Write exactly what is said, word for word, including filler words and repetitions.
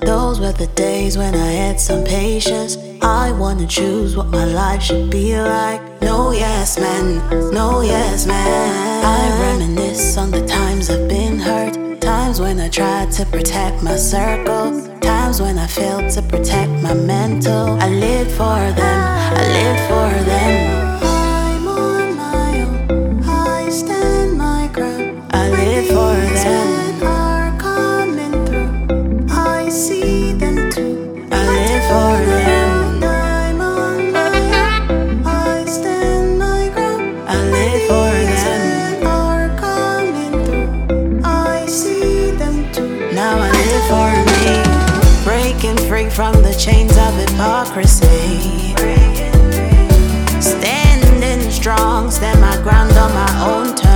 Those were the days when I had some patience. I wanna choose what my life should be like. No yes man, no yes man. I reminisce on the times I've been hurt. Times when I tried to protect my circle. Times when I failed to protect my mental. I lived for them, I lived for them. I'm on my own, I stand my ground. I live for them. Are coming through, I see them too. I live for them. I'm on my own, I stand my ground. I live for them. Are coming through, I see them too. Now I live for me. Breaking free from the chains of hypocrisy. Standing strong, stand my ground on my own terms.